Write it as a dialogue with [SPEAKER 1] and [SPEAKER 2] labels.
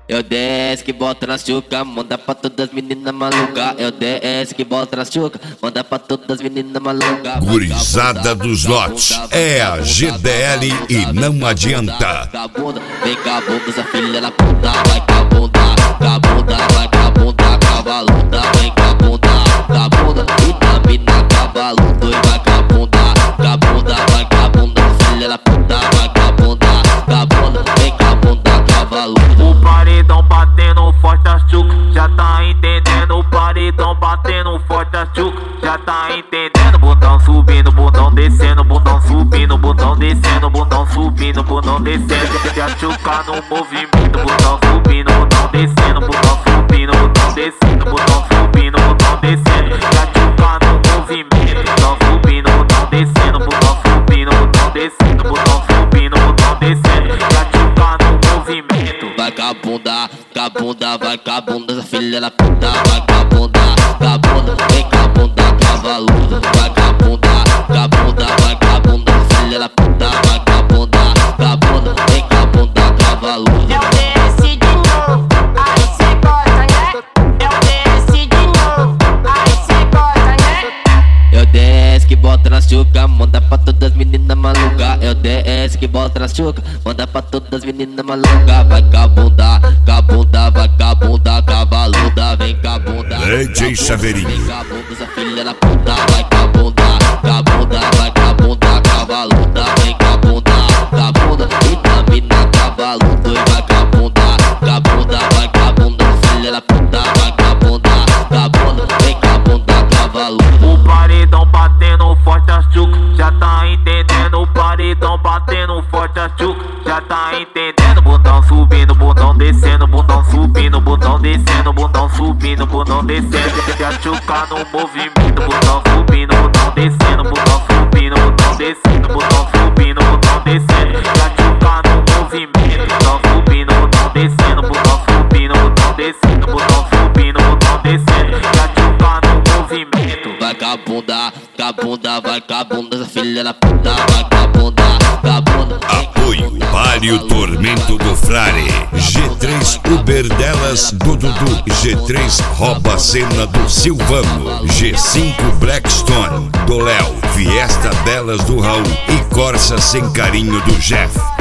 [SPEAKER 1] Eu desce que bota na chuca, manda pra todas as meninas malucas. Eu desce que bota na chuca, manda pra todas as meninas malucas.
[SPEAKER 2] Gurizada dos lotes, é a GDL e não adianta.
[SPEAKER 1] Vem com a bunda, essa filha da puta. Vai com a bunda, vai com a bunda, cavaluda. Vem com a bunda, e também na cavaludo. E vai com a bunda, vai com a bunda, filha da puta. Vai com a bunda, vem com a bunda, cavaludo.
[SPEAKER 3] O paredão batendo forte a chuca, já tá entendendo. O paredão batendo forte a chuca, já tá entendendo. Bundão subindo, bundão descendo, bundão subindo, bundão descendo, bundão subindo, bundão descendo. Se a chuca no movimento, bundão subindo, bundão descendo, bundão subindo, bundão descendo, bundão subindo, bundão descendo. Se a chuca no movimento, bundão subindo, bundão descendo, bundão subindo, bundão descendo, bundão subindo, bundão descendo. Se a chuca no movimento.
[SPEAKER 1] Vai com a bunda, vai com a bunda, essa filha da puta. Vai com a bunda, vem com a bunda, cavaludo. Vai com a bunda, vai com a bunda, filha da puta. Vai com a bunda, vem com a bunda, cavaludo.
[SPEAKER 4] Eu desci de novo, aí cê gosta, né? Eu desci de novo, aí cê gosta, né?
[SPEAKER 1] Eu desce que bota na chuca, manda pra todas as meninas malucas. Eu desce que bota na chuca, manda pra todas as meninas malucas. Vai com a bunda, vai com a bunda, cavaluda. Vem com a bunda,
[SPEAKER 2] DJ Chaveirinho.
[SPEAKER 1] vem com a bunda, essa filha da puta. Vai com a bunda, vai com a bunda, cavaluda. Vem com a bunda, e também na cavaludo. E vai com a bunda, vai com a bunda, filha da puta. Vai com a bunda, vem com a bunda, cavaludo.
[SPEAKER 3] O paredão batendo forte a chuca, já tá entendendo. O paredão batendo forte a chuca, já tá entendendo. Bundão subindo, bundão descendo, bundão subindo, bundão descendo, bundão subindo, bundão descendo. Se a chuca no movimento, bundão subindo, bundão descendo, bundão subindo, bundão descendo, bundão subindo, bundão descendo. Se a chuca no movimento, bundão subindo, bundão descendo, bundão subindo, bundão descendo, bundão subindo, bundão descendo. Se a chuca no movimento.
[SPEAKER 1] Vai com a bunda, vai com a bunda, essa filha da puta. Vai com a bunda,
[SPEAKER 2] Apoio Palio Tormento do Frare, G3 Uber delas do Dudu, G3 Rouba Cena do Silvano, G5 Blackstone do Léo, Fiesta delas do Raul e Corsa Sem Carinho do Jeff.